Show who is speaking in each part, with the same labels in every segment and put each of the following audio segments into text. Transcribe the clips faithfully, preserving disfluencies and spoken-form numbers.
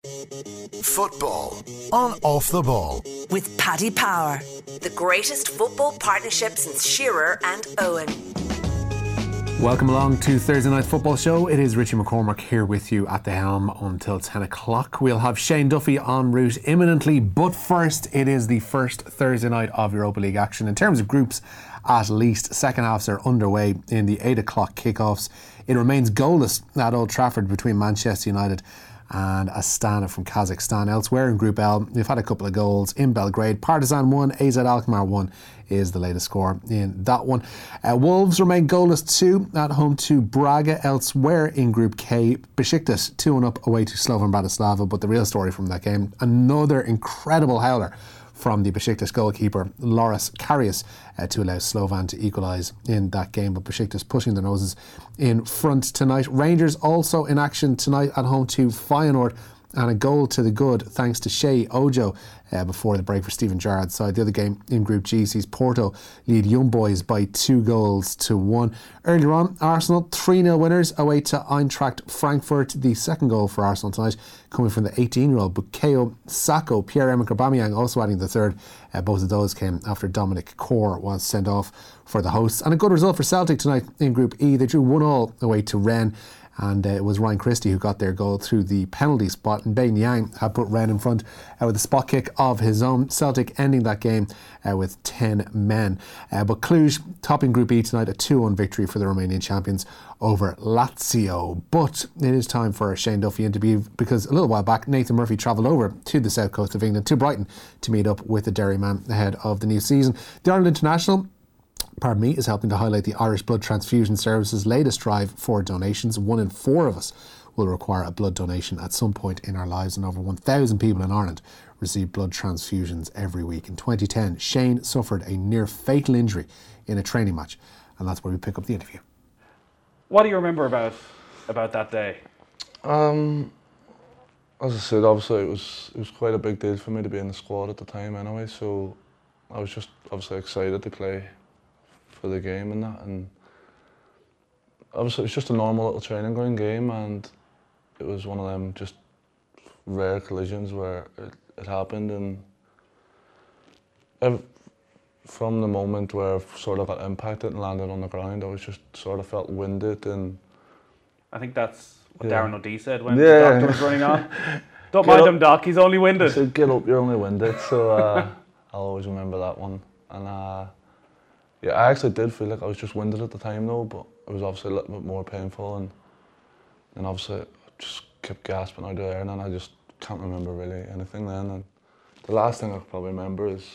Speaker 1: Football on Off the Ball.
Speaker 2: With Paddy Power, the greatest football partnership since Shearer and Owen.
Speaker 3: Welcome along to Thursday Night Football Show. It is Richie McCormack here with you at the helm until ten o'clock. We'll have Shane Duffy en route imminently, but first it is the first Thursday night of Europa League action. In terms of groups, at least, second halves are underway in the eight o'clock kickoffs. It remains goalless at Old Trafford between Manchester United and Astana from Kazakhstan. Elsewhere in Group L, we've had a couple of goals in Belgrade. Partizan one, A Z Alkmaar one is the latest score in that one. Uh, Wolves remain goalless too at home to Braga. Elsewhere in Group K, Besiktas two one up away to Slovan Bratislava. But the real story from that game, another incredible howler from the Besiktas goalkeeper Loris Karius uh, to allow Slovan to equalise in that game, but Besiktas pushing their noses in front tonight. Rangers also in action tonight at home to Feyenoord, and a goal to the good thanks to Shea Ojo uh, before the break for Stephen Gerrard's side. The other game in Group G sees Porto lead Young Boys by two goals to one. Earlier on, Arsenal three nil winners away to Eintracht Frankfurt. The second goal for Arsenal tonight coming from the eighteen-year-old Bukayo Saka. Pierre-Emerick Aubameyang also adding the third. Uh, both of those came after Dominic Corr was sent off for the hosts. And a good result for Celtic tonight in Group E. They drew one all away to Rennes. And uh, it was Ryan Christie who got their goal through the penalty spot, and Bain Yang had put Rennes in front uh, with a spot kick of his own. Celtic ending that game uh, with ten men. Uh, but Cluj topping Group E tonight, a two one victory for the Romanian champions over Lazio. But it is time for a Shane Duffy interview, because a little while back Nathan Murphy travelled over to the south coast of England, to Brighton, to meet up with the Derry man ahead of the new season. The Ireland International pardon me, is helping to highlight the Irish Blood Transfusion Service's latest drive for donations. One in four of us will require a blood donation at some point in our lives, and over one thousand people in Ireland receive blood transfusions every week. In twenty ten, Shane suffered a near fatal injury in a training match, and that's where we pick up the interview.
Speaker 4: What do you remember about about that day?
Speaker 5: Um, as I said, obviously it was it was quite a big deal for me to be in the squad at the time anyway, so I was just obviously excited to play for the game and that, and obviously it was just a normal little training ground game, and it was one of them just rare collisions where it, it happened, and every, from the moment where I sort of got impacted and landed on the ground, I was just sort of felt winded. And
Speaker 4: I think that's what
Speaker 5: yeah.
Speaker 4: Darren O'Dea said when
Speaker 5: yeah.
Speaker 4: the doctor was running on. Don't
Speaker 5: Get
Speaker 4: mind
Speaker 5: up.
Speaker 4: him, Doc, he's only winded.
Speaker 5: I said, get up, you're only winded, so uh, I'll always remember that one. And uh, yeah, I actually did feel like I was just winded at the time though, but it was obviously a little bit more painful, and and obviously I just kept gasping out of air, and then I just can't remember really anything then. And the last thing I could probably remember is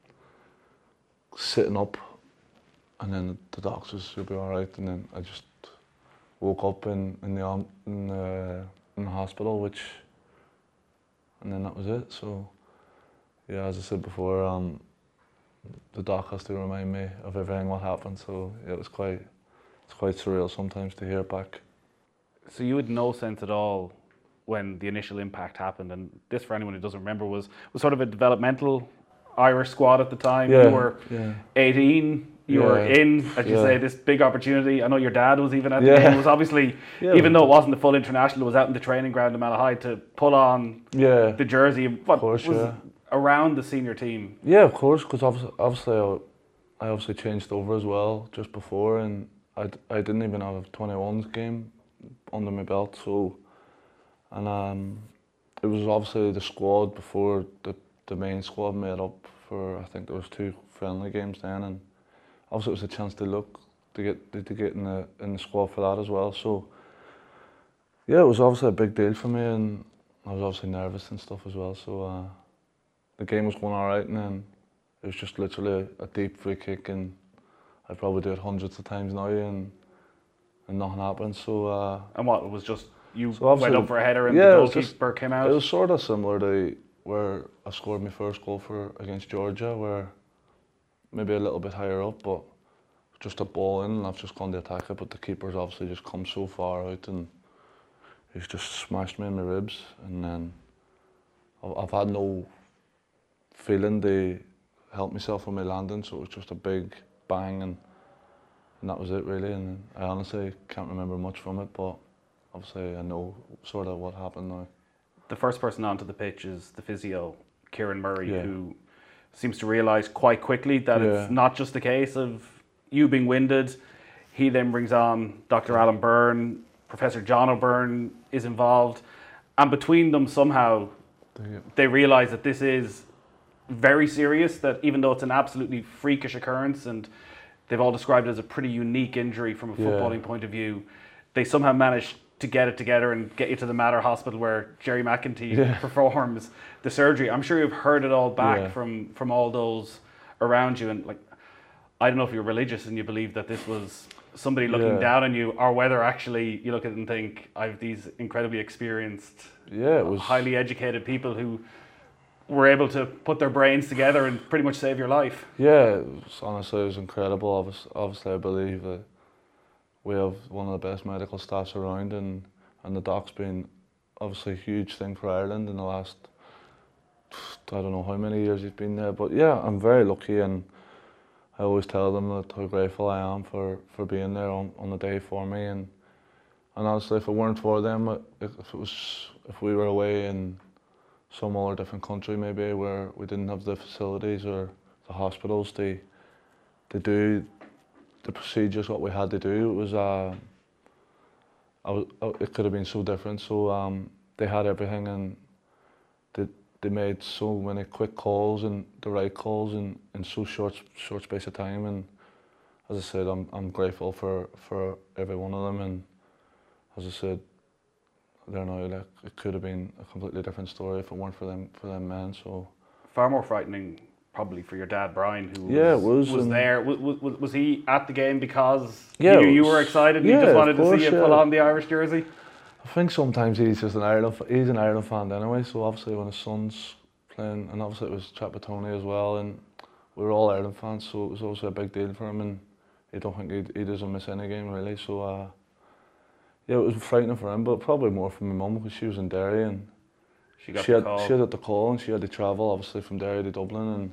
Speaker 5: sitting up, and then the doctor says you'll be alright, and then I just woke up in, in, the, in, the, in the hospital, which, and then that was it. So yeah, as I said before, um, the doc has to remind me of everything what happened, so yeah, it was quite it's quite surreal sometimes to hear it back.
Speaker 4: So you had no sense at all when the initial impact happened, and this, for anyone who doesn't remember, was was sort of a developmental Irish squad at the time.
Speaker 5: Yeah,
Speaker 4: you were
Speaker 5: yeah.
Speaker 4: eighteen, you
Speaker 5: yeah.
Speaker 4: were in, as you
Speaker 5: yeah.
Speaker 4: say, this big opportunity. I know your dad was even at the
Speaker 5: yeah.
Speaker 4: game. It was obviously,
Speaker 5: yeah,
Speaker 4: even though it wasn't the full international, it was out in the training ground in Malahide to pull on
Speaker 5: yeah.
Speaker 4: the jersey. What
Speaker 5: of course,
Speaker 4: was
Speaker 5: yeah.
Speaker 4: around the senior team?
Speaker 5: Yeah, of course, because obviously, obviously I, I obviously changed over as well just before, and I, I didn't even have a twenty-ones game under my belt, so, and um, it was obviously the squad before the, the main squad made up for, I think there was two friendly games then, and obviously it was a chance to look, to get to get in the in the squad for that as well, so yeah, it was obviously a big deal for me, and I was obviously nervous and stuff as well, so uh, the game was going alright, and then it was just literally a deep free kick, and I probably do it hundreds of times now, and and nothing happened. So uh,
Speaker 4: and what, it was just you
Speaker 5: so
Speaker 4: went up for a header and
Speaker 5: yeah,
Speaker 4: the
Speaker 5: it was
Speaker 4: goalkeeper
Speaker 5: just,
Speaker 4: came out?
Speaker 5: It was sort of similar to where I scored my first goal for against Georgia, where maybe a little bit higher up, but just a ball in, and I've just gone to attack it, but the keeper's obviously just come so far out, and he's just smashed me in my ribs, and then I've, I've had no feeling to help myself with my landing, so it was just a big bang, and and that was it really, and I honestly can't remember much from it, but obviously I know sort of what happened now.
Speaker 4: the first person onto the pitch is the physio, Kieran Murray,
Speaker 5: Yeah.
Speaker 4: who seems to realise quite quickly that
Speaker 5: Yeah.
Speaker 4: it's not just a case of you being winded. He then brings on Doctor Alan Byrne, Professor John O'Byrne is involved, and between them somehow
Speaker 5: They-
Speaker 4: they realise that this is very serious, that even though it's an absolutely freakish occurrence and they've all described it as a pretty unique injury from a
Speaker 5: Yeah.
Speaker 4: footballing point of view, they somehow managed to get it together and get you to the Mater Hospital where Jerry McEntee
Speaker 5: Yeah.
Speaker 4: performs the surgery. I'm sure you've heard it all back
Speaker 5: Yeah.
Speaker 4: from, from all those around you, and like, I don't know if you're religious and you believe that this was somebody looking
Speaker 5: Yeah.
Speaker 4: down on you, or whether actually you look at it and think, I have these incredibly experienced,
Speaker 5: Yeah, it was
Speaker 4: highly educated people who were able to put their brains together and pretty much save your life.
Speaker 5: Yeah, it was, honestly, it was incredible. Obviously, obviously, I believe that we have one of the best medical staffs around, and, and the doc's been obviously a huge thing for Ireland in the last, I don't know how many years he's been there. But yeah, I'm very lucky, and I always tell them that how grateful I am for, for being there on, on the day for me. And and honestly, if it weren't for them, if it was, if we were away in some other different country maybe where we didn't have the facilities or the hospitals to to do the procedures what we had to do, it was uh, I was, it could have been so different. So um, they had everything, and they they made so many quick calls and the right calls in, in so short short space of time. And as I said, I'm I'm grateful for for every one of them. And as I said, they're now like, it could have been a completely different story if it weren't for them for them men. So
Speaker 4: Far more frightening probably for your dad, Brian, who was,
Speaker 5: Yeah, it was,
Speaker 4: was
Speaker 5: and-
Speaker 4: there. Was, was, was he at the game because
Speaker 5: Yeah,
Speaker 4: he knew
Speaker 5: it
Speaker 4: you
Speaker 5: was-
Speaker 4: were excited and he
Speaker 5: yeah,
Speaker 4: just
Speaker 5: of
Speaker 4: wanted to
Speaker 5: course,
Speaker 4: see you
Speaker 5: yeah.
Speaker 4: pull on the Irish jersey?
Speaker 5: I think sometimes he's just an Ireland. He's an Ireland fan anyway. So obviously when his son's playing, and obviously it was Trapattoni as well, and we were all Ireland fans, so it was also a big deal for him. And I don't think he he doesn't miss any game really. So uh, yeah, it was frightening for him, but probably more for my mum because she was in Derry, and
Speaker 4: She got
Speaker 5: she
Speaker 4: the
Speaker 5: had
Speaker 4: call.
Speaker 5: she had the call, and she had to travel obviously from Derry to Dublin, and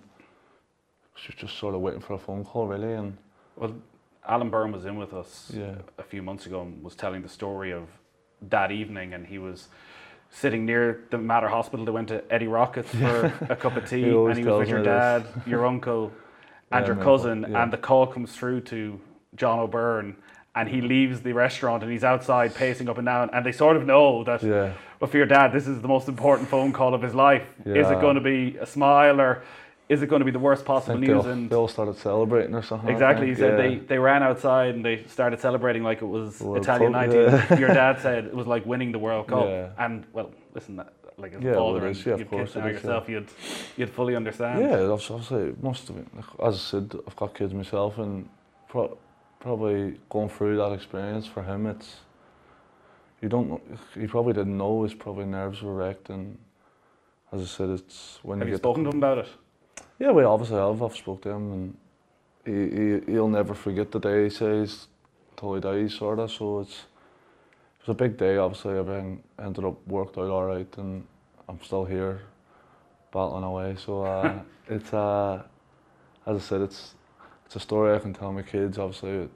Speaker 5: she was just sort of waiting for a phone call really. And
Speaker 4: Well, Alan Byrne was in with us
Speaker 5: Yeah.
Speaker 4: a few months ago and was telling the story of that evening, and he was sitting near the Mater Hospital. They went to Eddie Rockets for a cup of tea,
Speaker 5: He always
Speaker 4: and he was with
Speaker 5: tells
Speaker 4: your
Speaker 5: me
Speaker 4: dad,
Speaker 5: this.
Speaker 4: your uncle, and
Speaker 5: Yeah,
Speaker 4: your
Speaker 5: my
Speaker 4: cousin,
Speaker 5: uncle, yeah.
Speaker 4: and the call comes through to John O'Byrne, and he leaves the restaurant and he's outside pacing up and down, and they sort of know that,
Speaker 5: Yeah.
Speaker 4: well, for your dad, this is the most important phone call of his life. Is it
Speaker 5: Yeah.
Speaker 4: going to be a smile, or is it going to be the worst
Speaker 5: I
Speaker 4: possible
Speaker 5: think
Speaker 4: news?
Speaker 5: they all,
Speaker 4: And
Speaker 5: they all started celebrating or something. I
Speaker 4: exactly, he
Speaker 5: think,
Speaker 4: said
Speaker 5: yeah.
Speaker 4: they, they ran outside and they started celebrating like it was
Speaker 5: World
Speaker 4: Italian
Speaker 5: Cup,
Speaker 4: nineteen.
Speaker 5: yeah.
Speaker 4: Your dad said it was like winning the World Cup.
Speaker 5: Yeah.
Speaker 4: And, well, listen, that, like as a
Speaker 5: Yeah, well,
Speaker 4: father,
Speaker 5: it
Speaker 4: and
Speaker 5: is, yeah, of
Speaker 4: you've
Speaker 5: course
Speaker 4: kids
Speaker 5: it
Speaker 4: now
Speaker 5: is, yeah.
Speaker 4: yourself, you'd, you'd fully understand.
Speaker 5: Yeah, that's obviously it must have been. Like, as I said, I've got kids myself, and pro- probably going through that experience for him, it's you don't. know- He probably didn't know his probably nerves were wrecked, and as I said, it's when
Speaker 4: Have
Speaker 5: you
Speaker 4: you
Speaker 5: get the
Speaker 4: spoken to him about it?
Speaker 5: Yeah, we obviously have. I've spoke to him, and he, he he'll never forget the day he says till he dies, sort of. So it's it was a big day. Obviously, everything ended up worked out all right, and I'm still here, battling away. So uh, it's uh, as I said, it's it's a story I can tell my kids. Obviously,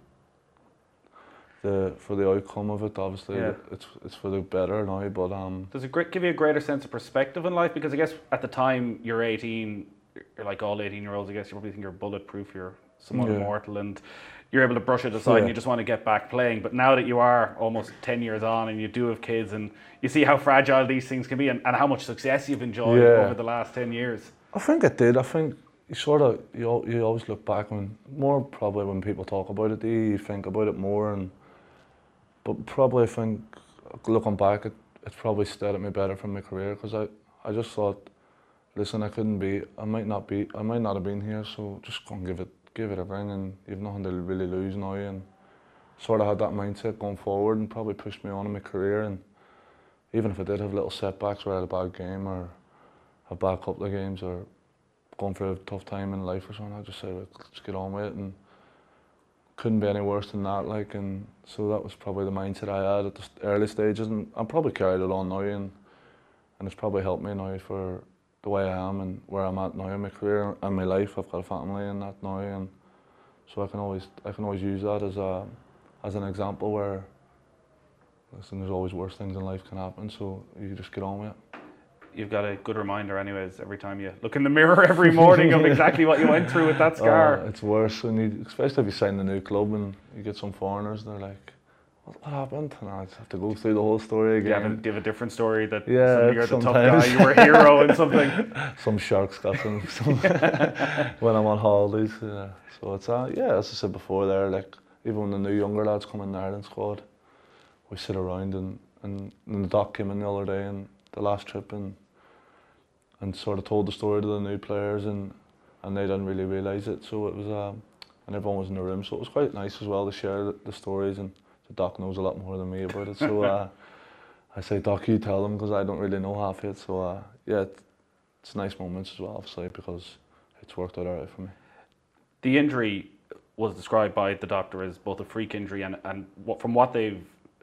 Speaker 5: the for the outcome of it, obviously,
Speaker 4: Yeah.
Speaker 5: it's it's for the better now. But um,
Speaker 4: Does it gr- give you a greater sense of perspective in life? Because I guess at the time you're eighteen, you're like all eighteen year olds, I guess you probably think you're bulletproof, you're somewhat
Speaker 5: Yeah.
Speaker 4: immortal, and you're able to brush it aside and
Speaker 5: Yeah.
Speaker 4: you just want to get back playing. But now that you are almost ten years on and you do have kids, and you see how fragile these things can be, and, and how much success you've enjoyed
Speaker 5: Yeah.
Speaker 4: over the last ten years.
Speaker 5: I think it did. I think you sort of you al- you always look back when more probably when people talk about it, you think about it more, and but probably I think looking back, it it's probably steadied me better for my career because I I just thought, listen, I couldn't be, I might not be, I might not have been here, so just go and give it give it everything, and you've nothing to really lose now, and sort of had that mindset going forward, and probably pushed me on in my career, and even if I did have little setbacks where I had a bad game or a bad couple of games or going through a tough time in life or something, I just say, like, let's get on with it, and couldn't be any worse than that, like, and so that was probably the mindset I had at the st- early stages, and I'm probably carried it on now, and and it's probably helped me now for the way I am and where I'm at now in my career and my life. I've got a family and that now, and so I can always I can always use that as a as an example where, listen, there's always worse things in life can happen, so you just get on with it.
Speaker 4: you've got a good reminder anyways every time you look in the mirror every morning of exactly what you went through with that scar.
Speaker 5: Oh, it's worse when you, especially if you sign a new club and you get some foreigners, they're like, what, what happened? And I just have to go through the whole story
Speaker 4: Do you
Speaker 5: again.
Speaker 4: have a, do you have a different story that
Speaker 5: Yeah,
Speaker 4: suddenly you're the tough
Speaker 5: sometimes.
Speaker 4: guy, you were a hero in something?
Speaker 5: Some sharks got some, some when I'm on holidays. Yeah. So it's uh, yeah, as I said before, there like even when the new younger lads come in the Ireland squad, we sit around and and, and the doc came in the other day and the last trip and and sort of told the story to the new players and and they didn't really realise it. So it was um, and everyone was in the room, so it was quite nice as well to share the, the stories. And the doc knows a lot more than me about it. So uh, I say, Doc, you tell them because I don't really know half it. So uh, yeah, it, it's nice moments as well, obviously, because it's worked out alright for me.
Speaker 4: The injury was described by the doctor as both a freak injury and, and what, from what they've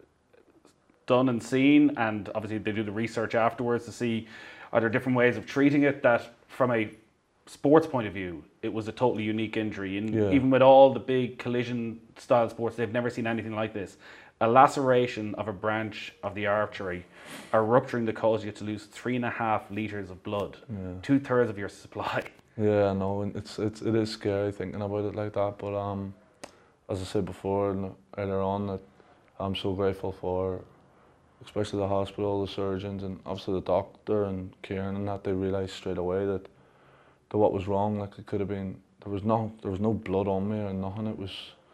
Speaker 4: done and seen, and obviously they do the research afterwards to see are there different ways of treating it, that from a sports point of view, it was a totally unique injury. And
Speaker 5: Yeah.
Speaker 4: even with all the big collision style sports, they've never seen anything like this. A laceration of a branch of the artery or rupturing that causes you to lose three and a half litres of blood,
Speaker 5: Yeah.
Speaker 4: two thirds of your supply.
Speaker 5: Yeah, I know, and it's it's it is scary thinking about it like that. But um, as I said before and earlier on, that I'm so grateful for, especially the hospital, the surgeons, and obviously the doctor and Kieran, and that they realised straight away that that what was wrong. Like it could have been, there was no there was no blood on me or nothing. It was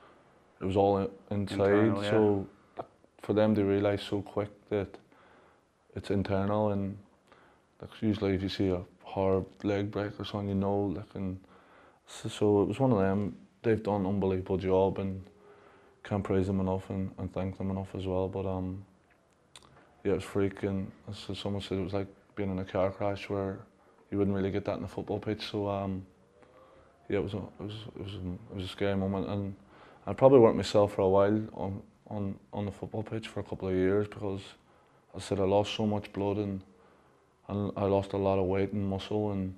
Speaker 5: it was all in, inside.
Speaker 4: Internal, yeah.
Speaker 5: So for them to realise so quick that it's internal, and like usually if you see a hard leg break or something, you know, like, and so, so it was one of them. They've done an unbelievable job, and can't praise them enough and, and thank them enough as well. But um, yeah, it was freaking. As someone said, it was like being in a car crash where you wouldn't really get that in a football pitch. So um, yeah, it was a, it was it was a, it was a scary moment, and I probably worked myself for a while on on on the football pitch for a couple of years because, as I said, I lost so much blood and. And I lost a lot of weight and muscle, and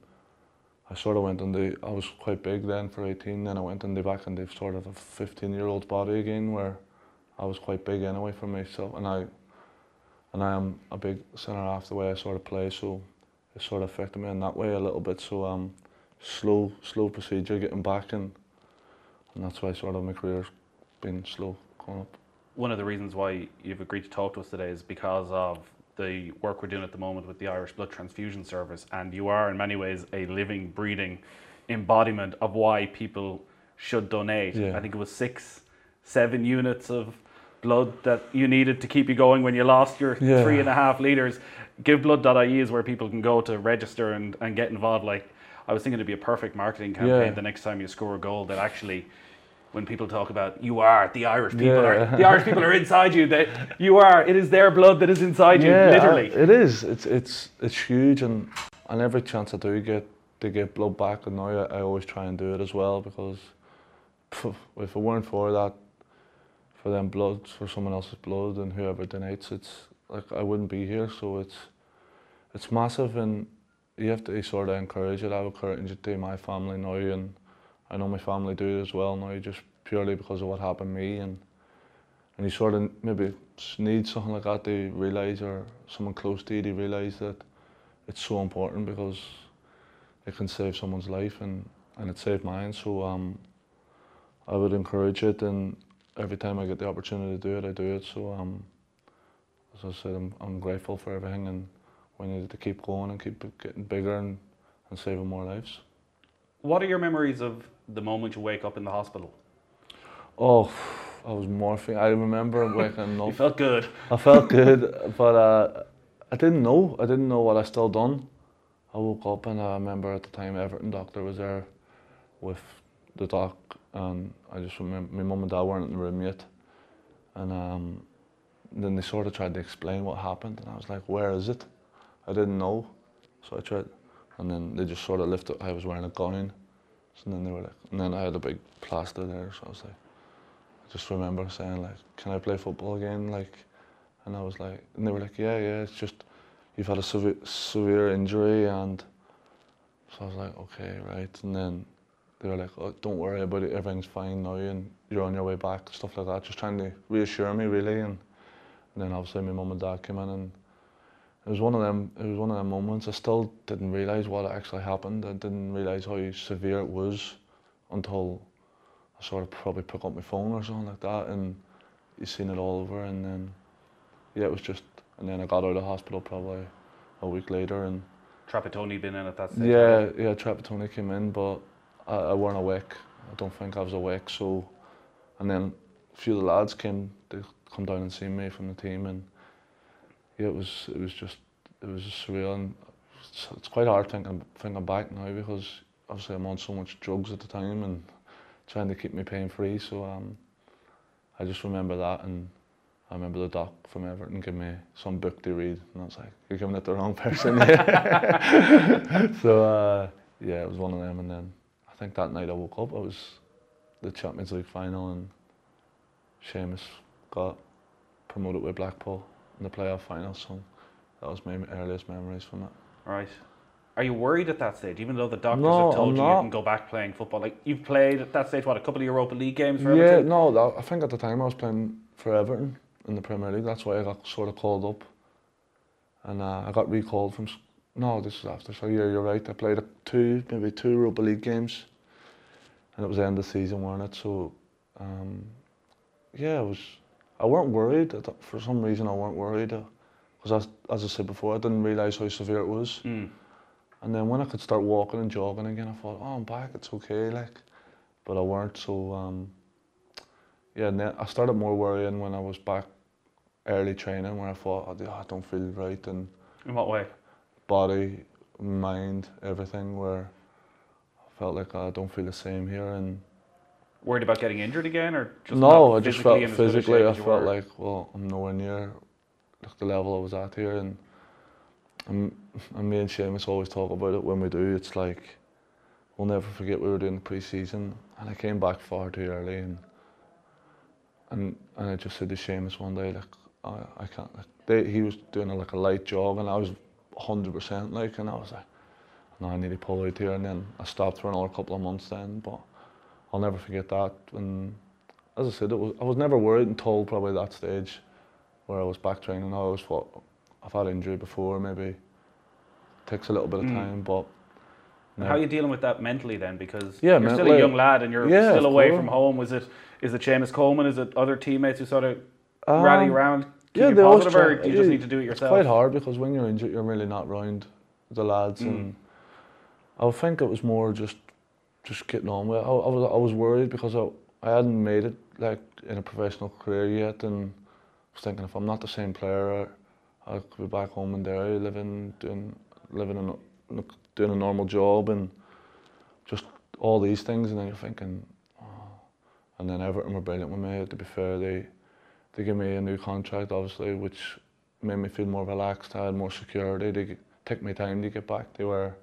Speaker 5: I sort of went into, I was quite big then for eighteen, then I went into back into sort of a fifteen year old body again where I was quite big anyway for myself, and I and I am a big centre half the way I sort of play, so it sort of affected me in that way a little bit. So um, slow, slow procedure getting back, and and that's why sort of my career's been slow going up.
Speaker 4: One of the reasons why you've agreed to talk to us today is because of the work we're doing at the moment with the Irish Blood Transfusion Service, and you are in many ways a living, breathing embodiment of why people should donate.
Speaker 5: Yeah.
Speaker 4: I think it was six, seven units of blood that you needed to keep you going when you lost your
Speaker 5: Yeah.
Speaker 4: three and a half litres. give blood dot I E is where people can go to register and, and get involved. Like, I was thinking it'd be a perfect marketing campaign
Speaker 5: Yeah.
Speaker 4: the next time you score a goal, that actually, when people talk about you are the Irish people,
Speaker 5: Yeah.
Speaker 4: are the Irish people are inside you. That you are. It is their blood that is inside you, literally.
Speaker 5: I- it is. It's it's it's huge, and and every chance I do get to get blood back, and now I, I always try and do it as well, because pff, if it weren't for that, for them blood, for someone else's blood, and whoever donates, it's like I wouldn't be here. So it's it's massive, and you have to sort of encourage it. I would encourage it to my family now, and I know my family do it as well now, just purely because of what happened to me, and and you sort of maybe need something like that to realise, or someone close to you to realise that it's so important, because it can save someone's life, and, and it saved mine. So um, I would encourage it, and every time I get the opportunity to do it, I do it. So um, as I said, I'm, I'm grateful for everything, and we need to keep going and keep it getting bigger and, and saving more lives.
Speaker 4: What are your memories of the moment you wake up in the hospital?
Speaker 5: Oh, I was morphine. I remember waking up.
Speaker 4: You felt good.
Speaker 5: I felt good, but uh, I didn't know. I didn't know what I still done. I woke up, and I remember at the time Everton doctor was there with the doc, and I just remember my mum and dad weren't in the room yet, and um, then they sort of tried to explain what happened, and I was like, "Where is it?" I didn't know, so I tried, and then they just sort of lifted. I was wearing a gown, so then they were like, and then I had a big plaster there, so I was like. Just remember saying like, "Can I play football again?" Like, and I was like, and they were like, "Yeah, yeah, it's just you've had a severe, severe injury," and so I was like, "Okay, right." And then they were like, "Oh, don't worry about it, everything's fine now, and you're on your way back," stuff like that, just trying to reassure me really. And, and then obviously my mum and dad came in, and it was one of them. It was one of them moments. I still didn't realise what actually happened. I didn't realise how severe it was until I sort of probably picked up my phone or something like that, and you seen it all over. And then yeah, it was just. And then I got out of hospital probably a week later, and
Speaker 4: Trapattoni been in at that stage?
Speaker 5: yeah, yeah, Trapattoni came in, but I, I weren't awake. I don't think I was awake. So, and then a few of the lads came. They come down and see me from the team, and yeah, it was it was just it was just surreal, and it's, it's quite hard thinking thinking back now, because obviously I'm on so much drugs at the time and trying to keep me pain free. So um, I just remember that, and I remember the doc from Everton gave me some book to read, and I was like, "You're giving it to the wrong person." So uh, yeah, it was one of them, and then I think that night I woke up. It was the Champions League final, and Seamus got promoted with Blackpool in the playoff final, so that was my earliest memories from it.
Speaker 4: Right. Are you worried at that stage, even though the doctors
Speaker 5: No,
Speaker 4: have told
Speaker 5: I'm
Speaker 4: you
Speaker 5: not.
Speaker 4: you can go back playing football? Like, you've played at that stage, what, a couple of Europa League games for
Speaker 5: Yeah,
Speaker 4: Everton?
Speaker 5: no, that, I think at the time I was playing for Everton in the Premier League. That's why I got sort of called up, and uh, I got recalled from. No, this is after. So yeah, you're right. I played two, maybe two Europa League games, and it was the end of the season, wasn't it? So, um, yeah, it was. I weren't worried. I thought- For some reason, I weren't worried, because as, as I said before, I didn't realise how severe it was.
Speaker 4: Mm.
Speaker 5: And then when I could start walking and jogging again, I thought, oh, I'm back. It's okay, like. But I weren't. So, um, yeah, and then I started more worrying when I was back early training, where I thought, oh, I don't feel right, and
Speaker 4: In what way?
Speaker 5: body, mind, everything, where I felt like I don't feel the same here. And
Speaker 4: Worried about getting injured again, or just
Speaker 5: no,
Speaker 4: not
Speaker 5: I just
Speaker 4: physically
Speaker 5: felt
Speaker 4: in as good a
Speaker 5: physically,
Speaker 4: shape
Speaker 5: I
Speaker 4: as you
Speaker 5: felt
Speaker 4: were?
Speaker 5: like, well, I'm nowhere near like the level I was at here. And, and, and me and Seamus always talk about it when we do. It's like, we'll never forget we were doing the pre-season, and I came back far too early, and and and I just said to Seamus one day, like, I, I can't, like, they, he was doing a, like a light jog, and I was one hundred percent, like, and I was like, no, I need to pull out here. And then I stopped for another couple of months then, but I'll never forget that. And as I said, it was, I was never worried until probably that stage where I was back training. I always thought, I've had injury before, maybe it takes a little bit of
Speaker 4: Mm.
Speaker 5: time, but
Speaker 4: And how are you dealing with that mentally then? Because
Speaker 5: Yeah,
Speaker 4: you're still a
Speaker 5: mentally-
Speaker 4: young lad and you're
Speaker 5: Yeah,
Speaker 4: still
Speaker 5: of
Speaker 4: away
Speaker 5: course.
Speaker 4: from home. Was it is it Seamus Coleman? Is it other teammates who sort of rally
Speaker 5: Um,
Speaker 4: around, keep
Speaker 5: yeah,
Speaker 4: you
Speaker 5: they always
Speaker 4: positive, or
Speaker 5: try-
Speaker 4: do you just
Speaker 5: yeah,
Speaker 4: need to do it
Speaker 5: It's
Speaker 4: yourself?
Speaker 5: quite hard, because when you're injured, you're really not round the lads,
Speaker 4: Mm.
Speaker 5: and I would think it was more just just getting on with it. I, I was I was worried because I I hadn't made it like in a professional career yet, and I was thinking, if I'm not the same player, I could be back home in Derry, living doing living in a, doing a normal job, and just all these things. And then you're thinking, oh. And then Everton were brilliant with me. To be fair, they they gave me a new contract, obviously, which made me feel more relaxed. I had more security. They took me time to get back to where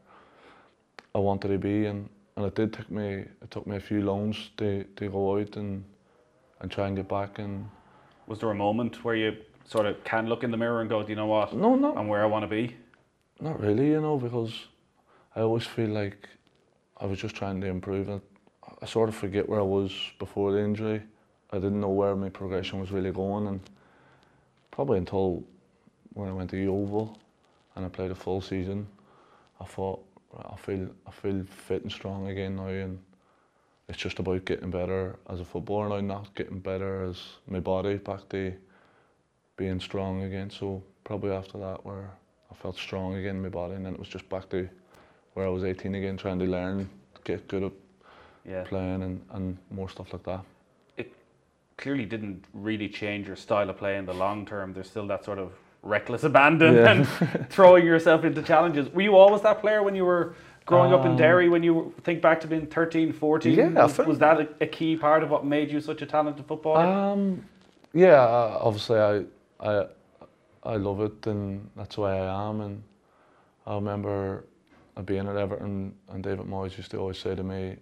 Speaker 5: I wanted to be, and, and it did take me. It took me a few loans to, to go out and and try and get back. And
Speaker 4: Was there a moment where you sort of can look in the mirror and go, do you know what?
Speaker 5: no, not
Speaker 4: I'm where I want to be?
Speaker 5: not really, you know, because I always feel like I was just trying to improve. And I sort of forget where I was before the injury. I didn't know where my progression was really going, and probably until when I went to Yeovil and I played a full season, I thought, right, I feel I feel fit and strong again now, and it's just about getting better as a footballer now, not getting better as my body, back to being strong again. So probably after that, where I felt strong again in my body, and then it was just back to where I was eighteen again, trying to learn, get good at
Speaker 4: Yeah.
Speaker 5: playing, and, and more stuff like that.
Speaker 4: It clearly didn't really change your style of play in the long term. There's still that sort of reckless abandon
Speaker 5: Yeah.
Speaker 4: and throwing yourself into challenges. Were you always that player when you were growing up in
Speaker 5: Um,
Speaker 4: Derry, when you think back to being thirteen, fourteen?
Speaker 5: Yeah, I
Speaker 4: was,
Speaker 5: think-
Speaker 4: was that a, a key part of what made you such a talented footballer?
Speaker 5: Um, yeah, uh, obviously I, I, I love it, and that's why I am. And I remember being at Everton, and David Moyes used to always say to me,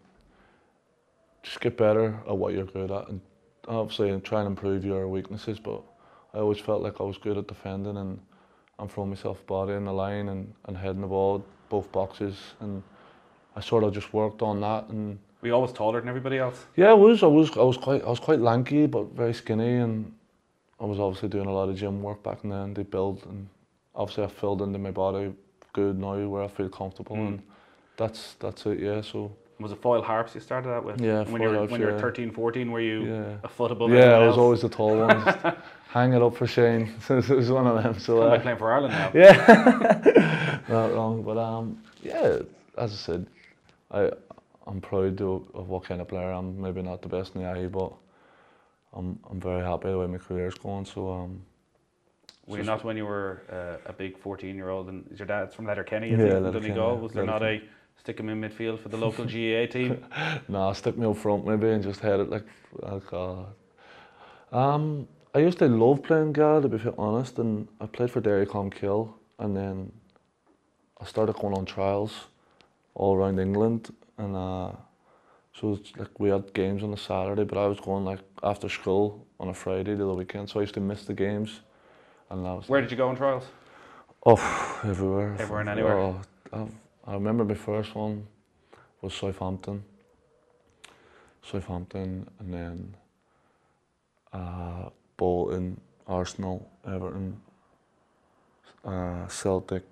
Speaker 5: just get better at what you're good at, and obviously try and improve your weaknesses. But I always felt like I was good at defending and, and throwing myself body in the line and, and heading the ball both boxes, and I sort of just worked on that. And
Speaker 4: Were you always taller than everybody else?
Speaker 5: yeah, I was. I was. I was quite. I was quite lanky, but very skinny, and I was obviously doing a lot of gym work back then to build. And obviously I've filled into my body good now where I feel comfortable,
Speaker 4: Mm.
Speaker 5: and that's that's it. Yeah. So
Speaker 4: Was it foil harps you started out with?
Speaker 5: Yeah,
Speaker 4: And when
Speaker 5: foil
Speaker 4: you were
Speaker 5: harps,
Speaker 4: when you were
Speaker 5: yeah.
Speaker 4: thirteen, fourteen, were you
Speaker 5: yeah,
Speaker 4: a foot above
Speaker 5: yeah.
Speaker 4: everyone
Speaker 5: I was
Speaker 4: else?
Speaker 5: always the tall one. Just hang it up for Shane. So it was one of them. So
Speaker 4: Am I
Speaker 5: uh,
Speaker 4: playing for Ireland now?
Speaker 5: yeah, not wrong. But um, yeah, as I said, I I'm proud of, of what kind of player I'm. Maybe not the best in the I E, but I'm I'm very happy the way my career's going. So um,
Speaker 4: Were you
Speaker 5: just-
Speaker 4: not when you were uh, a big fourteen-year-old, and is your dad's from Letterkenny? Is
Speaker 5: Yeah,
Speaker 4: he from
Speaker 5: Letterkenny,
Speaker 4: Donegal?
Speaker 5: yeah,
Speaker 4: Was there not a
Speaker 5: Letterkenny.
Speaker 4: stick him in midfield for the local G A A team?
Speaker 5: Nah, stick me up front maybe and just head it like like uh um I used to love playing Gal, to be honest, and I played for Derry Kill, and then I started going on trials all around England, and uh so it's like we had games on a Saturday, but I was going like after school on a Friday to the weekend, so I used to miss the games, and that was
Speaker 4: Where did you go on trials?
Speaker 5: oh everywhere.
Speaker 4: Everywhere and anywhere.
Speaker 5: Oh, I, I remember my first one was Southampton. Southampton, and then uh, Bolton, Arsenal, Everton, uh, Celtic.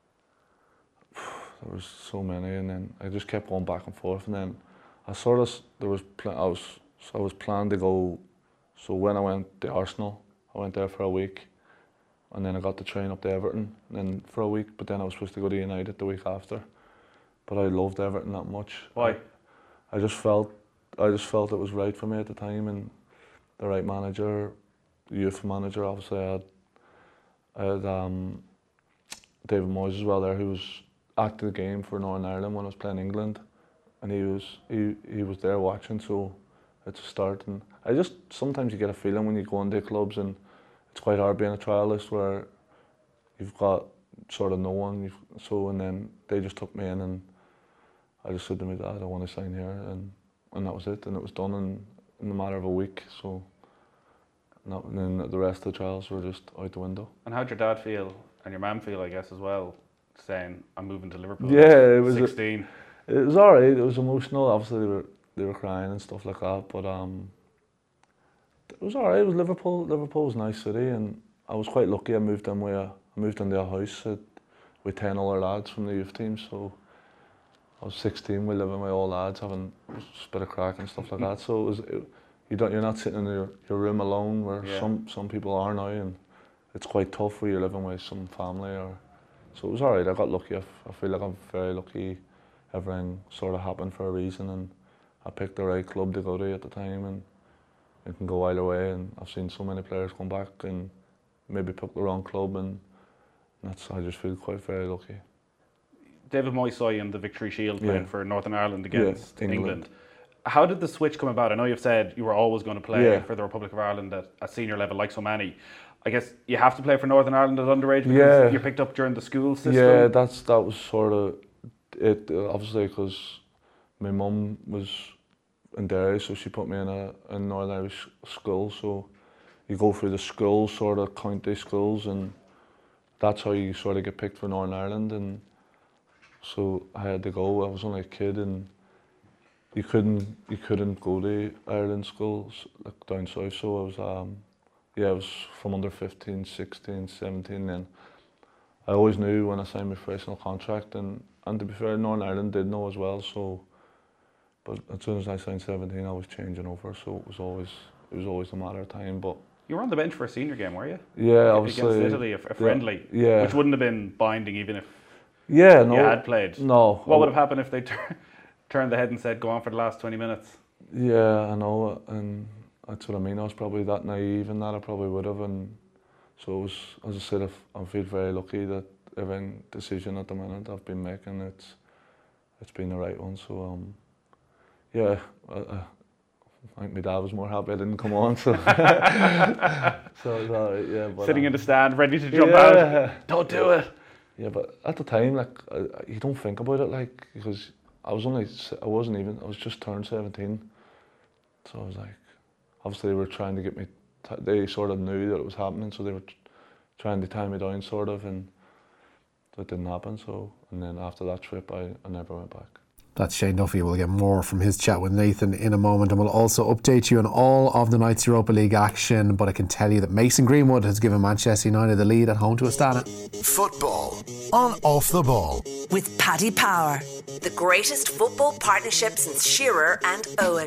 Speaker 5: There was so many, and then I just kept going back and forth. And then I sort of there was pl- I was so I was planning to go. So when I went to Arsenal, I went there for a week, and then I got the train up to Everton, and then for a week. But then I was supposed to go to United the week after. But I loved Everton that much.
Speaker 4: Why?
Speaker 5: I, I just felt I just felt it was right for me at the time, and the right manager, youth manager. Obviously, I had, I had um, David Moyes as well there, who was at the game for Northern Ireland when I was playing England, and he was he he was there watching. So it's a start, and I just sometimes you get a feeling when you go into clubs, and it's quite hard being a trialist where you've got sort of no one. You've, so and then they just took me in, and I just said to my dad, I want to sign here, and. And that was it, and it was done in, in a matter of a week. So, and, that, and then the rest of the trials were just out the window.
Speaker 4: And how'd your dad feel, and your mum feel, I guess, as well, saying, I'm moving to Liverpool?
Speaker 5: Yeah, it was a-
Speaker 4: sixteen.
Speaker 5: It was alright. It was emotional. Obviously, they were they were crying and stuff like that. But um, it was alright. It was Liverpool. Liverpool was a nice city, and I was quite lucky. I moved in with a, I moved into a house at, with ten other lads from the youth team. So. I was sixteen, we lived with my old lads having a bit of crack and stuff like that. So it was, it, you don't, you're not sitting in your, your room alone where
Speaker 4: Yeah.
Speaker 5: some, some people are now, and it's quite tough where you're living with some family. Or so it was alright. I got lucky. I, f- I feel like I'm very lucky. Everything sort of happened for a reason, and I picked the right club to go to at the time, and it can go either way. And I've seen so many players come back and maybe pick the wrong club, and that's I just feel quite very lucky.
Speaker 4: David Moyes saw you in the Victory Shield playing
Speaker 5: Yeah.
Speaker 4: for Northern Ireland against
Speaker 5: Yeah,
Speaker 4: England.
Speaker 5: England.
Speaker 4: How did the switch come about? I know you've said you were always going to play
Speaker 5: Yeah.
Speaker 4: for the Republic of Ireland at a senior level, like so many. I guess you have to play for Northern Ireland at underage because
Speaker 5: Yeah.
Speaker 4: you're picked up during the school system.
Speaker 5: Yeah, that's that was sort of it. Uh, obviously, because my mum was in Derry, so she put me in a in Northern Irish school. So you go through the schools, sort of county schools, and that's how you sort of get picked for Northern Ireland. And so I had to go. I was only a kid, and you couldn't you couldn't go to Ireland schools like down south. So I was um yeah, I was from under fifteen, sixteen, seventeen then. I always knew when I signed my professional contract, and, and to be fair, Northern Ireland did know as well. So, but as soon as I signed seventeen, I was changing over. So it was always it was always a matter of time. But
Speaker 4: You were on the bench for a senior game, were you?
Speaker 5: yeah,
Speaker 4: Against
Speaker 5: obviously
Speaker 4: Italy, a, a friendly,
Speaker 5: yeah.
Speaker 4: which wouldn't have been binding even if
Speaker 5: yeah, no,
Speaker 4: you had played.
Speaker 5: no.
Speaker 4: What would have happened if they tur- turned the head and said, go on for the last twenty minutes?
Speaker 5: Yeah, I know, and that's what I mean. I was probably that naive in that I probably would have, and so it was. As I said, I I feel very lucky that every decision at the minute I've been making, it's it's been the right one. So um, yeah, I, I, I think my dad was more happy I didn't come on. So so it was alright, yeah. But,
Speaker 4: Sitting
Speaker 5: um,
Speaker 4: in the stand, ready to jump
Speaker 5: yeah.
Speaker 4: out. Don't do it.
Speaker 5: Yeah, but at the time, like I, I- you don't think about it, like because I was only se- I wasn't even I was just turned seventeen, so I was like, obviously they were trying to get me. T- they sort of knew that it was happening, so they were t- trying to tie me down, sort of, and that didn't happen. So, and then after that trip, I, I never went back.
Speaker 3: That's Shane Duffy. We'll get more from his chat with Nathan in a moment, and we'll also update you on all of the night's Europa League action. But I can tell you that Mason Greenwood has given Manchester United the lead at home to Astana.
Speaker 1: Football on Off the Ball.
Speaker 2: With Paddy Power, the greatest football partnership since Shearer and Owen.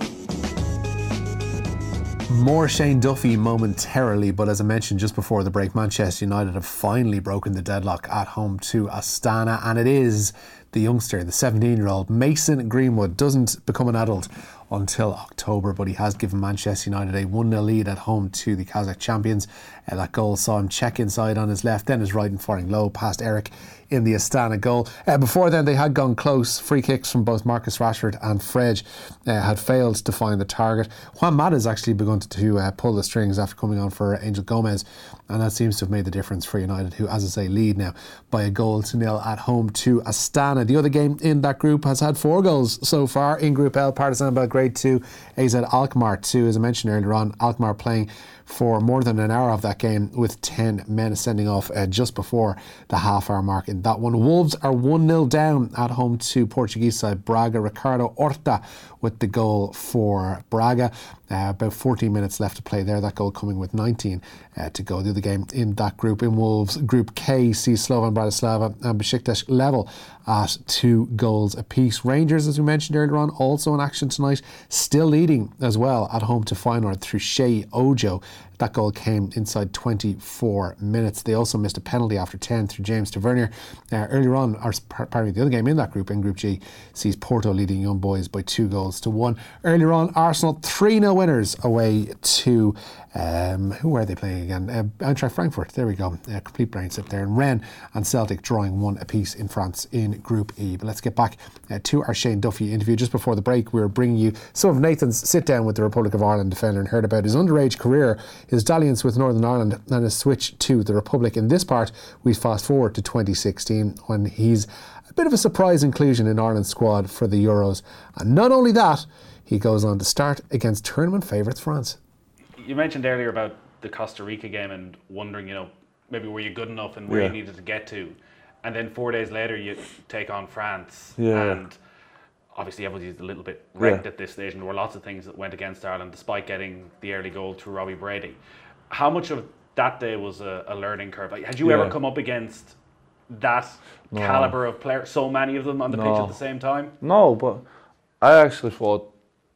Speaker 3: More Shane Duffy momentarily, but as I mentioned just before the break, Manchester United have finally broken the deadlock at home to Astana, and it is the youngster, the seventeen-year-old Mason Greenwood, doesn't become an adult until October, but he has given Manchester United a one nil lead at home to the Kazakh champions. Uh, that goal saw him check inside on his left, then his right, and firing low past Eric in the Astana goal. Uh, before then, they had gone close. Free kicks from both Marcus Rashford and Fred uh, had failed to find the target. Juan Mata has actually begun to, to uh, pull the strings after coming on for Angel Gomez, and that seems to have made the difference for United, who, as I say, lead now by a goal to nil at home to Astana. The other game in that group has had four goals so far. In Group L, Partizan Belgrade two, A Z Alkmaar two. As I mentioned earlier on, Alkmaar playing for more than an hour of that game with ten men sending off uh, just before the half hour mark in that one. Wolves are one nil down at home to Portuguese side Braga. Ricardo Horta with the goal for Braga. Uh, about fourteen minutes left to play there. That goal coming with nineteen uh, to go. The other game in that group, in Wolves Group K, sees Slovan Bratislava and Besiktas level at two goals apiece. Rangers, as we mentioned earlier on, also in action tonight, still leading as well at home to Feyenoord through Shea Ojo. That goal came inside twenty-four minutes. They also missed a penalty after ten through James Tavernier. Uh, earlier on, or pardon me, the other game in that group, in Group G, sees Porto leading Young Boys by two goals to one. Earlier on, Arsenal three nil winners away to, um, who were they playing again? Uh, Eintracht Frankfurt, there we go. Uh, complete brain slip there. And Rennes and Celtic drawing one apiece in France in Group E. But let's get back uh, to our Shane Duffy interview. Just before the break, we were bringing you some of Nathan's sit down with the Republic of Ireland defender and heard about his underage career, his dalliance with Northern Ireland, and his switch to the Republic. In this part, we fast forward to twenty sixteen when he's a bit of a surprise inclusion in Ireland's squad for the Euros. And not only that, he goes on to start against tournament favourites France.
Speaker 4: You mentioned earlier about the Costa Rica game and wondering, you know, maybe were you good enough and where
Speaker 5: yeah.
Speaker 4: you needed to get to. And then four days later you take on France.
Speaker 5: Yeah.
Speaker 4: And obviously everybody's a little bit wrecked
Speaker 5: Yeah.
Speaker 4: at this stage, and there were lots of things that went against Ireland despite getting the early goal through Robbie Brady. How much of that day was a, a learning curve? Like, had you
Speaker 5: Yeah.
Speaker 4: ever come up against that
Speaker 5: No.
Speaker 4: calibre of player, so many of them on the pitch
Speaker 5: No.
Speaker 4: at the same time?
Speaker 5: No, but I actually thought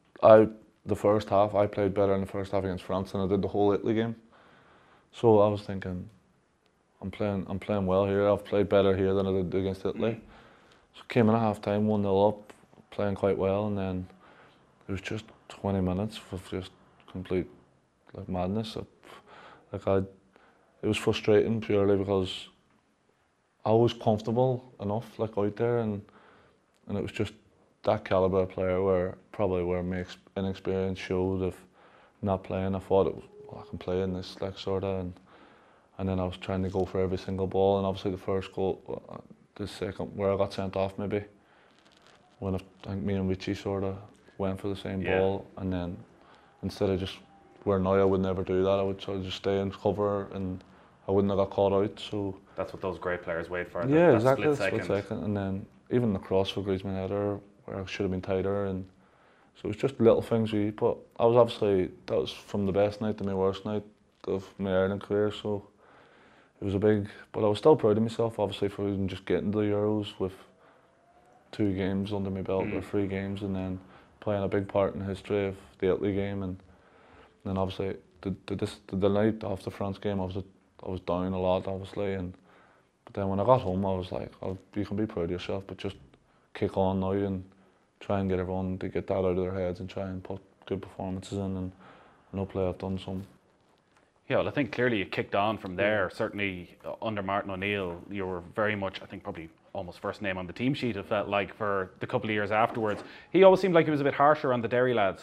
Speaker 5: I the first half I played better in the first half against France than I did the whole Italy game. So I was thinking, I'm playing I'm playing well here. I've played better here than I did against Italy. So came in at half time, one nil up, playing quite well, and then it was just twenty minutes of just complete like madness. Like I, it was frustrating purely because I was comfortable enough like out there, and and it was just that calibre of player where probably where my ex- inexperience showed of not playing. I thought it was, well, I can play in this like sort of, and and then I was trying to go for every single ball, and obviously the first goal, uh, the second where I got sent off maybe, when I think me and Richie sort of went for the same
Speaker 4: Yeah.
Speaker 5: ball, and then instead of just where now I would never do that, I would sort of just stay in cover and I wouldn't have got caught out. So
Speaker 4: That's what those great players wait for. that-
Speaker 5: yeah,
Speaker 4: that
Speaker 5: exactly.
Speaker 4: Split
Speaker 5: Split
Speaker 4: second.
Speaker 5: second, and then even the cross for Griezmann header where I should have been tighter, and so it was just little things really. But I was obviously that was from the best night to my worst night of my Ireland career, so it was a big. But I was still proud of myself, obviously, for even just getting to the Euros with two games under my belt,
Speaker 4: Mm.
Speaker 5: or three games, and then playing a big part in the history of the Italy game, and then obviously the the, this, the, the night after the France game, I was I was down a lot, obviously, and but then when I got home, I was like, oh, you can be proud of yourself, but just kick on now and try and get everyone to get that out of their heads and try and put good performances in, and hopefully I've done some.
Speaker 4: Yeah, well, I think clearly you kicked on from there. Certainly uh, under Martin O'Neill, you were very much, I think, probably almost first name on the team sheet, it felt like, for the couple of years afterwards. He always seemed like he was a bit harsher on the Derry lads.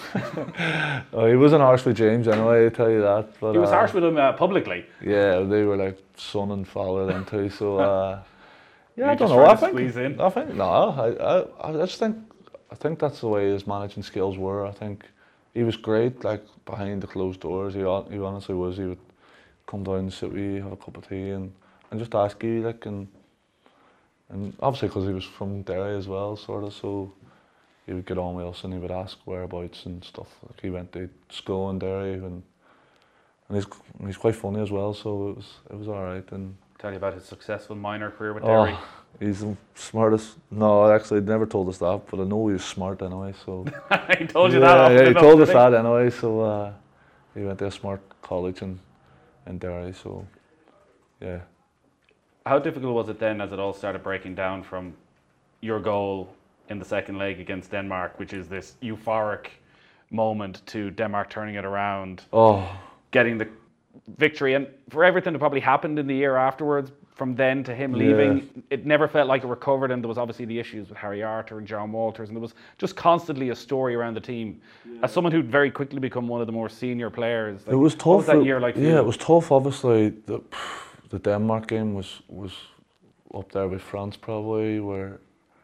Speaker 5: Oh, he wasn't harsh with James anyway, I tell you that. But,
Speaker 4: He was
Speaker 5: uh,
Speaker 4: harsh with him uh, publicly.
Speaker 5: Yeah, they were like son and father then too. So uh, yeah,
Speaker 4: You
Speaker 5: I don't
Speaker 4: just
Speaker 5: know.
Speaker 4: tried
Speaker 5: I
Speaker 4: to
Speaker 5: think
Speaker 4: squeeze in?
Speaker 5: I think no. I, I I just think I think that's the way his managing skills were. I think he was great, like behind the closed doors. He hon- he honestly was. He would come down and sit with you, have a cup of tea, and, and just ask you like and and obviously because he was from Derry as well, sort of, so he would get on with us and he would ask whereabouts and stuff. Like he went to school in Derry, and and he's he's quite funny as well, so it was it was all right. And
Speaker 4: Tell you about his successful minor career with
Speaker 5: oh,
Speaker 4: Derry.
Speaker 5: he's the smartest. No, actually, he never told us that, but I know he was smart anyway. So
Speaker 4: He told you
Speaker 5: yeah,
Speaker 4: that often
Speaker 5: yeah, he
Speaker 4: enough,
Speaker 5: told
Speaker 4: did
Speaker 5: us
Speaker 4: he?
Speaker 5: that anyway. So uh, he went to a smart college in in Derry. So yeah.
Speaker 4: How difficult was it then as it all started breaking down from your goal in the second leg against Denmark, which is this euphoric moment, to Denmark turning it around,
Speaker 5: Oh,
Speaker 4: getting the victory, and for everything that probably happened in the year afterwards, from then to him leaving,
Speaker 5: Yeah.
Speaker 4: it never felt like it recovered, and there was obviously the issues with Harry Arter and John Walters, and there was just constantly a story around the team. As someone who'd very quickly become one of the more senior players, like,
Speaker 5: it was tough.
Speaker 4: what was that
Speaker 5: it-
Speaker 4: year like for
Speaker 5: yeah,
Speaker 4: you?
Speaker 5: it was tough. Obviously, the the Denmark game was was up there with France probably, where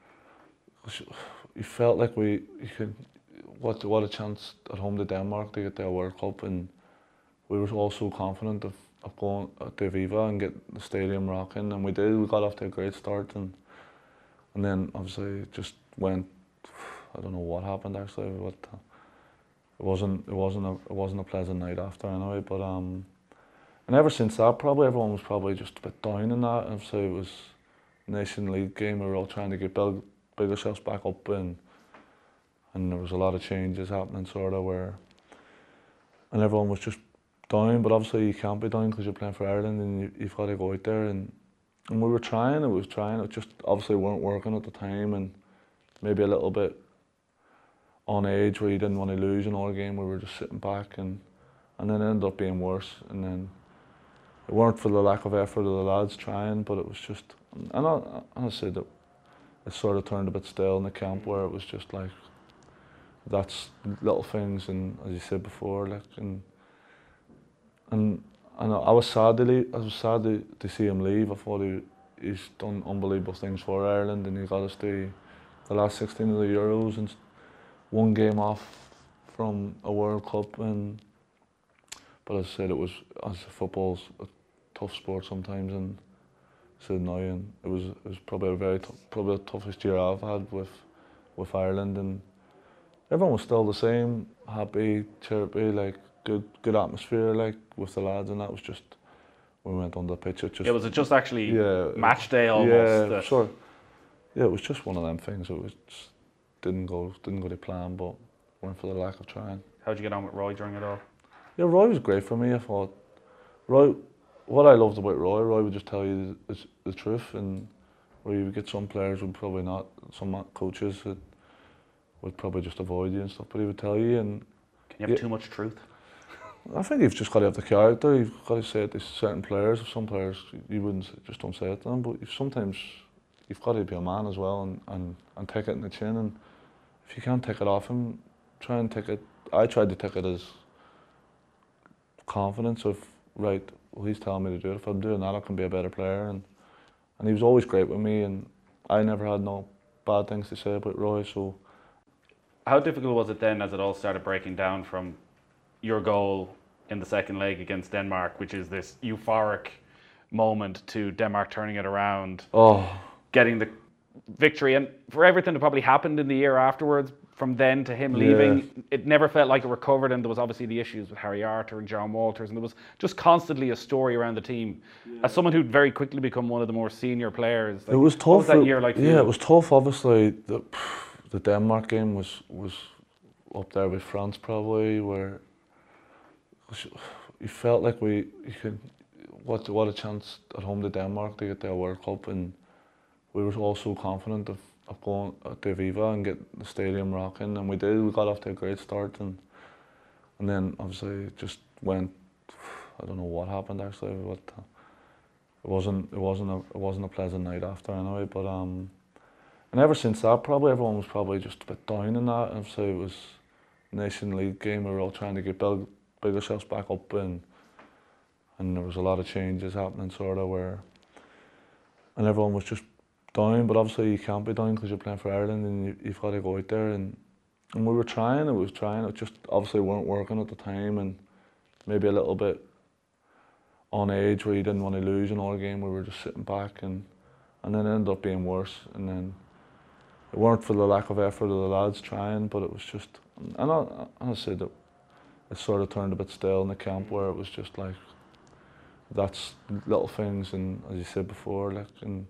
Speaker 5: you felt like we you could what what a chance at home to Denmark to get their World Cup, and we were all so confident of, of going to Aviva and get the stadium rocking, and we did. We got off to a great start, and and then obviously it just went. I don't know what happened actually, but it wasn't it wasn't a it wasn't a pleasant night after anyway. But um, and ever since that, probably everyone was probably just a bit down in that. And so it was Nation League game. We were all trying to get build build ourselves back up, and and there was a lot of changes happening, sort of where, and everyone was just down. But obviously you can't be down because you're playing for Ireland, and you, you've got to go out there. And and we were trying. It was trying. It just obviously weren't working at the time, and maybe a little bit on edge where you didn't want to lose in all game. We were just sitting back, and and then it ended up being worse. And then it weren't for the lack of effort of the lads trying, but it was just. And I, and I said that it sort of turned a bit stale in the camp, where it was just like that's little things, and as you said before, like and and and I was sad to leave, I was sad to, to see him leave. I thought he he's done unbelievable things for Ireland, and he got us to the last sixteen of the Euros and one game off from a World Cup. And but as I said, it was as football's a tough sport sometimes, and I said no, and it was it was probably a very tough, probably the toughest year I've had with with Ireland, and everyone was still the same, happy, chirpy, like good good atmosphere, like with the lads, and that was just when we went on the pitch. It just
Speaker 4: Yeah, was it just actually
Speaker 5: yeah,
Speaker 4: match day almost?
Speaker 5: Yeah,
Speaker 4: that-
Speaker 5: sure. Yeah, it was just one of them things. It was just didn't go didn't go to plan, but went for the lack of trying.
Speaker 4: How'd you get on with Roy during it all?
Speaker 5: Yeah, Roy was great for me. I thought Roy. What I loved about Roy, Roy would just tell you the, the, the truth, and where you would get some players would probably not, some coaches would, would probably just avoid you and stuff, but he would tell you. And
Speaker 4: Can you have
Speaker 5: Yeah.
Speaker 4: too much truth?
Speaker 5: I think you've just got to have the character. You've got to say it to certain players. Some players you wouldn't say- just don't say it to them, but you've sometimes you've got to be a man as well, and, and, and take it in the chin. And if you can't take it off him, try and take it. I tried to take it as confidence of right. Well, he's telling me to do it. If I'm doing that, I can be a better player. And and he was always great with me, and I never had no bad things to say about Roy. So
Speaker 4: How difficult was it then as it all started breaking down from your goal in the second leg against Denmark, which is this euphoric moment, to Denmark turning it around,
Speaker 5: oh.
Speaker 4: getting the victory, and for everything that probably happened in the year afterwards, from then to him
Speaker 5: Yeah.
Speaker 4: leaving, it never felt like it recovered, and there was obviously the issues with Harry Arter and John Walters, and there was just constantly a story around the team. As someone who'd very quickly become one of the more senior players, like,
Speaker 5: It was tough.
Speaker 4: what was that
Speaker 5: it-
Speaker 4: year like for
Speaker 5: yeah,
Speaker 4: you?
Speaker 5: it was tough. Obviously, the the Denmark game was was up there with France probably, where you felt like we you could what what a chance at home to Denmark to get their World Cup, and we were all so confident of, of going to Aviva and get the stadium rocking, and we did. We got off to a great start, and and then obviously it just went. I don't know what happened actually, but it wasn't it wasn't a it wasn't a pleasant night after anyway. But um, and ever since that, probably everyone was probably just a bit down in that, and so it was Nation League game. We were all trying to get build build ourselves back up, and and there was a lot of changes happening, sort of where, and everyone was just down. But obviously you can't be down because you're playing for Ireland, and you, you've got to go out there. And and we were trying. It was trying. It just obviously weren't working at the time, and maybe a little bit on edge where you didn't want to lose in all game. We were just sitting back, and and then it ended up being worse. And then it weren't for the lack of effort of the lads trying, but it was just, and I, I said that it sort of turned a bit stale in the camp, where it was just like, that's little things, and as you said before, like, and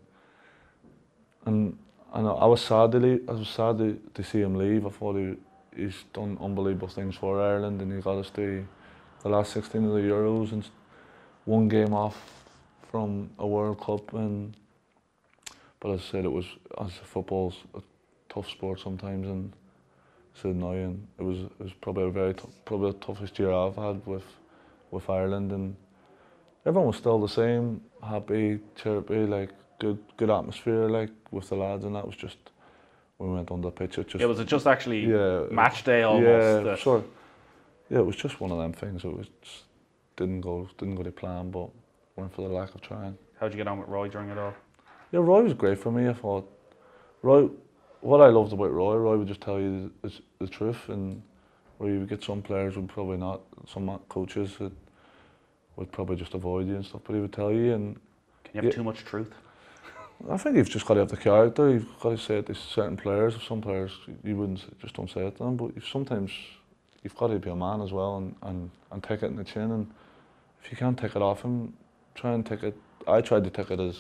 Speaker 5: and and I was sad to leave, I was sad to, to see him leave. I thought he he's done unbelievable things for Ireland, and he got us the the last sixteen of the Euros and one game off from a World Cup. And but as I said, it was, as football's a tough sport sometimes, and it's annoying. It was it was probably a very tough, probably the toughest year I've had with with Ireland, and everyone was still the same, happy, chirpy, like good good atmosphere, like with the lads, and that was just when we went on the pitch. It just
Speaker 4: Yeah, was it just actually
Speaker 5: yeah,
Speaker 4: match day almost?
Speaker 5: Yeah,
Speaker 4: that-
Speaker 5: sure. Yeah, it was just one of them things. It was just, didn't go didn't go to plan, but went for the lack of trying.
Speaker 4: How'd you get on with Roy during it all?
Speaker 5: Yeah, Roy was great for me. I thought Roy, what I loved about Roy, Roy would just tell you the, the, the truth, and where you would get some players would probably not, some coaches that would probably just avoid you and stuff, but he would tell you. And
Speaker 4: Can you have
Speaker 5: yeah,
Speaker 4: too much truth?
Speaker 5: I think you've just got to have the character. You've got to say it to certain players. Some players you wouldn't, just don't say it to them, but you've sometimes you've got to be a man as well, and, and, and take it in the chin. And if you can't take it off him, try and take it. I tried to take it as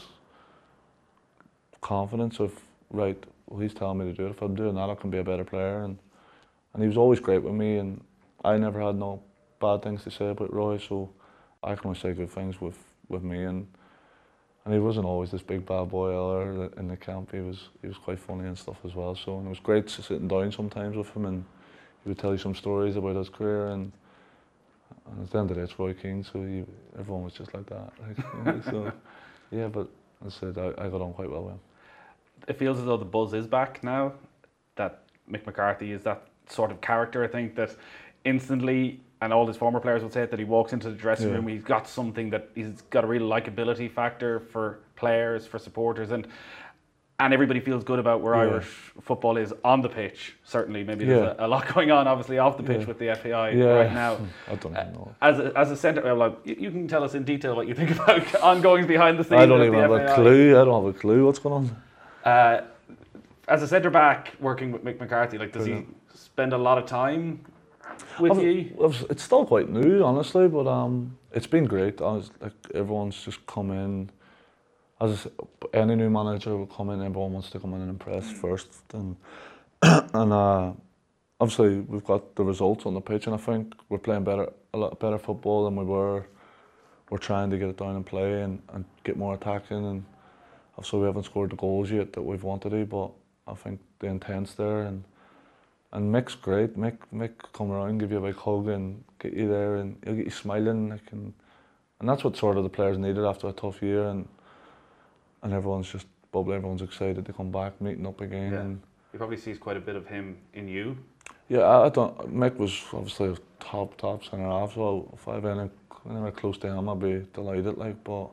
Speaker 5: confidence of, right, well, he's telling me to do it. If I'm doing that, I can be a better player. And and he was always great with me, and I never had no bad things to say about Roy, so I can only say good things with, with me. And and he wasn't always this big bad boy either in the camp. He was he was quite funny and stuff as well. So and it was great sitting down sometimes with him, and he would tell you some stories about his career. And, and at the end of the day, it's Roy Keane, so he, everyone was just like that. Like, you know, so yeah, but as I said, I, I got on quite well with him.
Speaker 4: It feels as though the buzz is back now, that Mick McCarthy is that sort of character, I think, that instantly, and all his former players would say it, that he walks into the dressing
Speaker 5: Yeah.
Speaker 4: room, he's got something that he's got a real likability factor for players, for supporters, and and everybody feels good about where
Speaker 5: Yeah.
Speaker 4: Irish football is on the pitch. Certainly, maybe there's
Speaker 5: Yeah.
Speaker 4: a, a lot going on, obviously, off the pitch
Speaker 5: Yeah.
Speaker 4: with the F A I
Speaker 5: Yeah.
Speaker 4: right now.
Speaker 5: I don't even know.
Speaker 4: As a, as a centre, well, like, you, you can tell us in detail what you think about ongoings behind the scenes.
Speaker 5: I don't
Speaker 4: with
Speaker 5: even
Speaker 4: the
Speaker 5: have
Speaker 4: F A I.
Speaker 5: a clue. I don't have a clue what's going on.
Speaker 4: Uh, as a centre back working with Mick McCarthy, like, does
Speaker 5: Brilliant.
Speaker 4: he spend a lot of time with
Speaker 5: I've-
Speaker 4: you?
Speaker 5: I've- It's still quite new, honestly, but um, it's been great. I was, like, everyone's just come in. As I said, any new manager will come in, everyone wants to come in and impress first, and and uh, obviously we've got the results on the pitch, and I think we're playing better, a lot better football than we were. We're trying to get it down and play and, and get more attacking, and obviously we haven't scored the goals yet that we've wanted to, but I think the intent's there, and and Mick's great. Mick Mick come around, give you a big hug and get you there, and he'll get you smiling, like, and and that's what sort of the players needed after a tough year, and and everyone's just bubbly, everyone's excited to come back, meeting up again.
Speaker 4: Yeah.
Speaker 5: And
Speaker 4: He probably sees quite a bit of him in you.
Speaker 5: yeah, I, I don't. Mick was obviously a top top centre half, so if I have any anywhere close to him, I'd be delighted. Like, but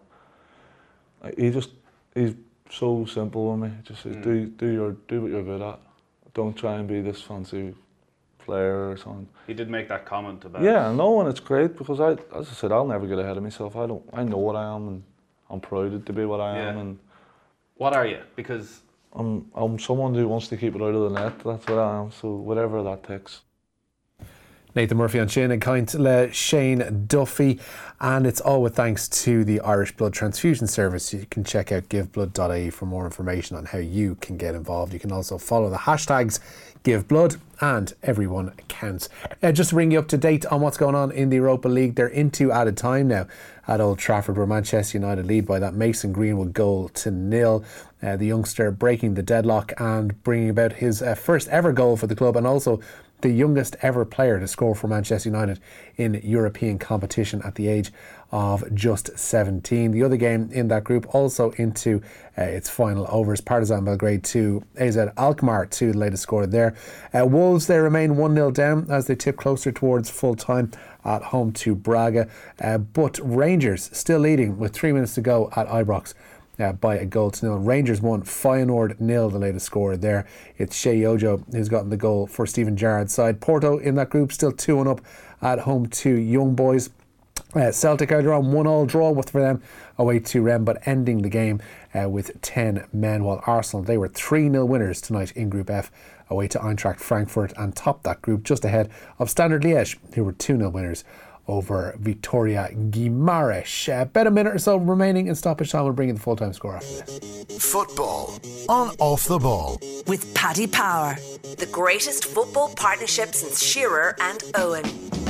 Speaker 5: he just he's so simple with me. Just says,
Speaker 4: Mm.
Speaker 5: do do your do what you're good at. Don't try and be this fancy player or something.
Speaker 4: He did make that comment about.
Speaker 5: Yeah, no, and it's great because I, as I said, I'll never get ahead of myself. I don't. I know what I am, and I'm proud to be what I am,
Speaker 4: Yeah.
Speaker 5: and
Speaker 4: What are you? Because
Speaker 5: I'm I'm someone who wants to keep it out of the net. That's what I am. So whatever that takes.
Speaker 3: Nathan Murphy on Shane and Kind le Shane Duffy, and it's all with thanks to the Irish Blood Transfusion Service. You can check out give blood dot I E for more information on how you can get involved. You can also follow the hashtags GiveBlood and Everyone Counts. Uh, just to bring you up to date on what's going on in the Europa League, they're into added time now at Old Trafford, where Manchester United lead by that Mason Greenwood goal to nil. Uh, the youngster breaking the deadlock and bringing about his uh, first ever goal for the club, and also the youngest ever player to score for Manchester United in European competition at the age of just seventeen. The other game in that group also into uh, its final overs. Partizan Belgrade two, A Z Alkmaar two, the latest score there. Uh, Wolves, they remain one nil down as they tip closer towards full time at home to Braga. Uh, but Rangers still leading with three minutes to go at Ibrox. Uh, by a goal to nil. Rangers won, Feyenoord nil, the latest score there. It's Shea Ojo who's gotten the goal for Stephen Gerrard's side. Porto in that group still two one up at home to Young Boys. Uh, Celtic earlier on one all draw with for them away to Rennes, but ending the game uh, with ten men, while Arsenal, they were three nil winners tonight in Group F away to Eintracht Frankfurt and topped that group just ahead of Standard Liège, who were two nil winners over Vitoria Guimarães. Uh, about a minute or so remaining in stoppage time. We'll bring in the full-time score after this.
Speaker 1: Football on Off the Ball.
Speaker 2: With Paddy Power, the greatest football partnership since Shearer and Owen.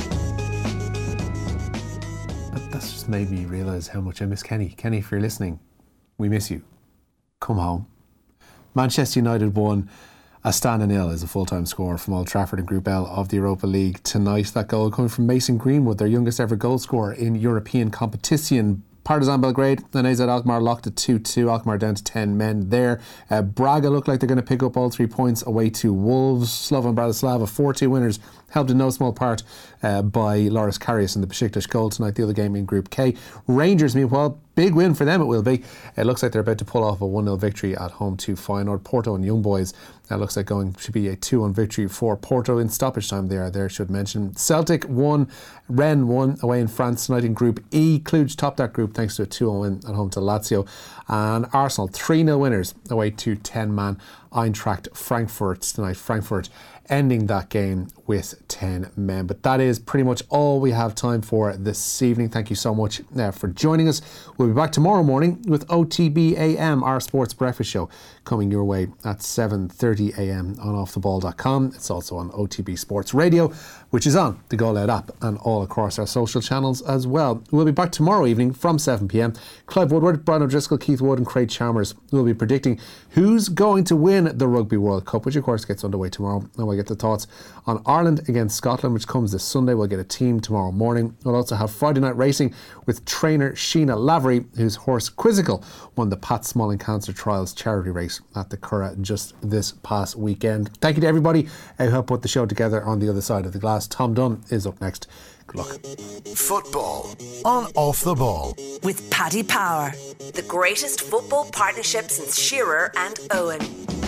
Speaker 3: That's just made me realise how much I miss Kenny. Kenny, if you're listening, we miss you. Come home. Manchester United won a stand and nil as a full-time score from Old Trafford in Group L of the Europa League tonight. That goal coming from Mason Greenwood, their youngest ever goal scorer in European competition. Partizan Belgrade and A Z Alkmaar locked at two two. Alkmaar down to ten men there. Uh, Braga look like they're going to pick up all three points away to Wolves. Slovan Bratislava four two winners, helped in no small part uh, by Loris Karius in the Besiktas goal tonight, the other game in Group K. Rangers, meanwhile, big win for them it will be. It looks like they're about to pull off a one nil victory at home to Feyenoord. Porto and Young Boys, that looks like going should be a two one victory for Porto in stoppage time. They are there, should mention. Celtic won, Rennes won away in France tonight in Group E. Cluj topped that group thanks to a two one win at home to Lazio. And Arsenal three nil winners away to ten man Eintracht Frankfurt tonight. Frankfurt ending that game with ten men. But that is pretty much all we have time for this evening. Thank you so much uh, for joining us. We'll be back tomorrow morning with O T B A M, our sports breakfast show, coming your way at seven thirty a m on off the ball dot com. It's also on O T B Sports Radio, which is on the Go Loud app and all across our social channels as well. We'll be back tomorrow evening from seven p m. Clive Woodward, Brian O'Driscoll, Keith Wood and Craig Chalmers will be predicting who's going to win the Rugby World Cup, which of course gets underway tomorrow. And we'll get the thoughts on Ireland against Scotland, which comes this Sunday. We'll get a team tomorrow morning. We'll also have Friday night racing with trainer Sheena Lavery, whose horse Quizzical won the Pat Smalling Cancer Trials charity race at the Curragh just this past weekend. Thank you to everybody who helped put the show together on the other side of the glass. Tom Dunn is up next. Good luck.
Speaker 1: Football on Off the Ball.
Speaker 2: With Paddy Power, the greatest football partnership since Shearer and Owen.